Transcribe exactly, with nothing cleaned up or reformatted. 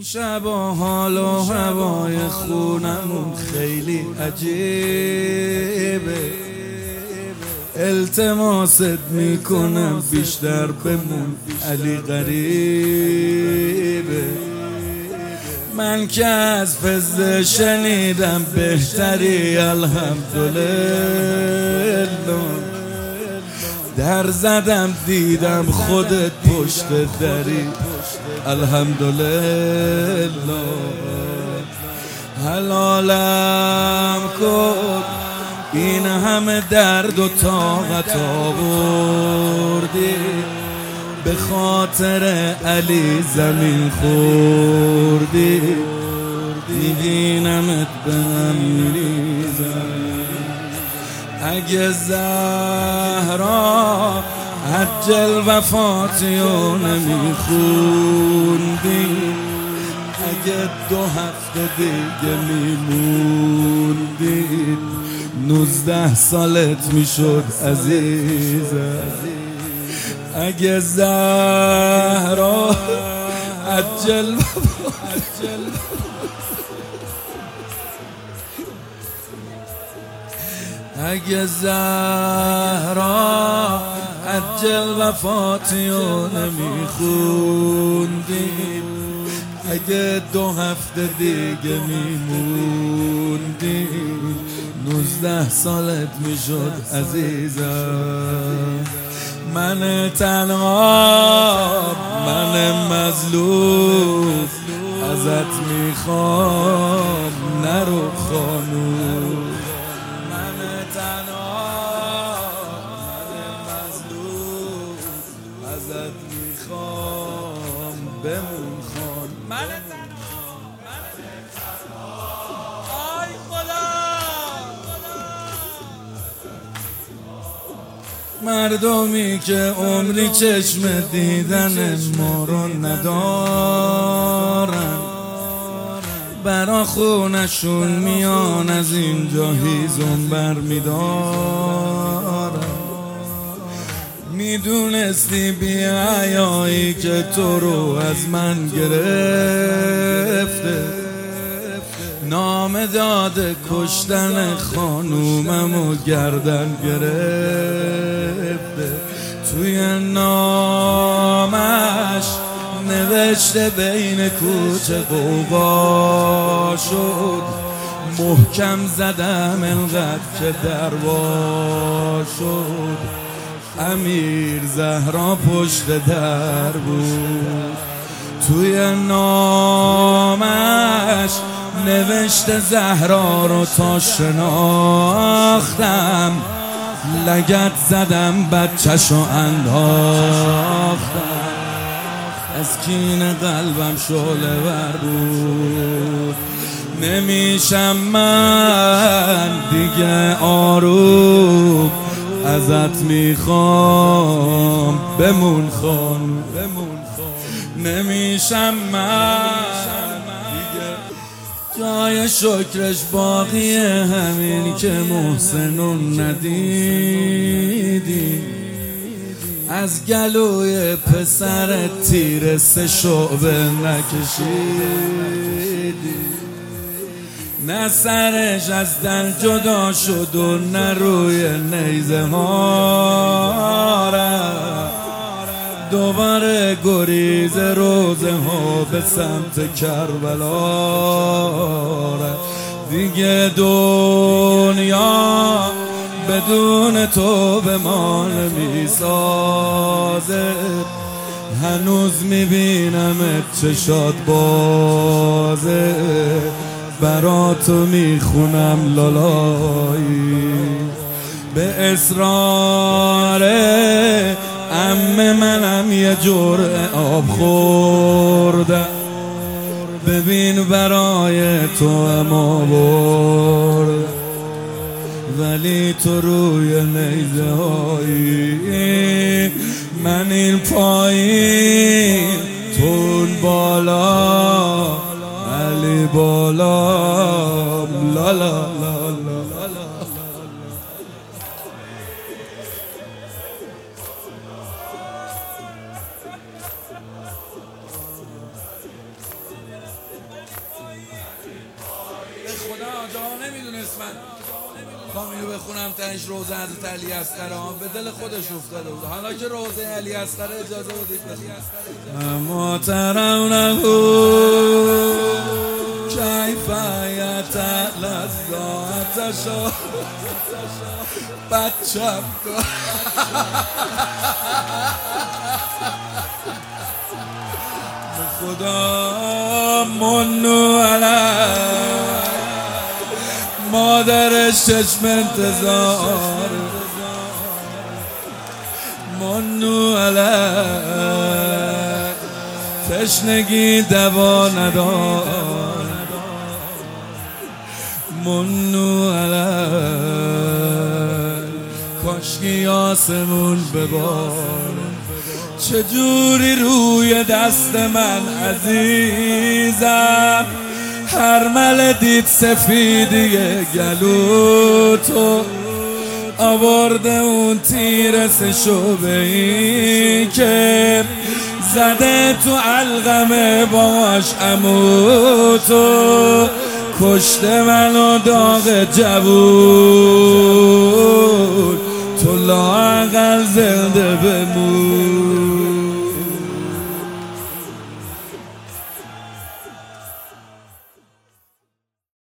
این شبا حال و هوای خونمون خیلی عجیبه. التماست میکنم بیشتر بمون، علی غریبه. من که از فضل شنیدم بهتری، الحمدلله. در زدم دیدم خودت پشت دری، الحمدلله. حلالم کن این همه درد و طاقت آوردی، به خاطر علی زمین خوردی. میبینمت به هم میریزم. اگه زهرا عجل وفاتیو نمیخوندی، اگه دو هفته دیگه میموندی، نوزده سالت میشد عزیزم. اگه زهرا عجل اگه زهرا عجل وفاتیو نمیخوندی، اگه دو هفته دیگه میموندی، نوزده سالت میشد عزیزم. من تنها، من مظلوم، ازت میخوام نرو خانوم. من تنها، من مظلوم، ازت میخوام بمون خان. من تنها، من تنها، آی خدا. مردمی که عمری چشم دیدن ما رو ندارن، برا خونشون میان از اینجا هیزم بر میدارن. میدونستی بی حیایی که تو رو از من گرفته، نام داده کشتن خانومم و گردن گرفته. توی نامش نوشته بین کوچه غوغا شد، محکم زدم انقدر که دروا شد. امیر زهرا پشت در بود، توی نامش نوشته زهرا رو تا شناختم، لگد زدم بچه‌شو انداختم. از کین قلبم شعله ور بود، نمیشم من دیگه آروم، ازت میخوام بمون خانوم. نمیشم من دیگه، جای شکرش باقیه همین که محسنون ندیدی. از گلوی پسر تیر سه شعبه نکشیدی، نه سرش از دل جدا شد و نه روی نیزه ها رفت. دوباره گریز روزه ها به سمت کربلا رفت. دیگه دنیا بدون تو به ما نمیسازه، هنوز میبینمت چشات بازه. برا تو میخونم لالایی، به اصرار عمه منم یه جرعه آب خوردم. ببین برای تو هم آورد، ولی تو روی نیزه هایی. من این پایین تون بالا، علی بالا. لا لا لا لا نمیدونست من کامیو بخونم تنش روزه حضرت علی اصغر به دل خودش افتاده بود. حالا که روزه علی اصغر اجازه بدید بخونم. محترم نهو کیفیت لذاتشو بچم کن خدا منو علی مادرش چشم انتظار منو علی تشنگی دوا ندار منو علی کاشکی آسمون ببار چجوری روی دست من عزیزم هر مل دید سفیدی گلو تو آورده اون تیر سه شعبه‌ای که زده تو علقم باش عمو تو کشته منو داغ جوون تو لااقل زنده بمون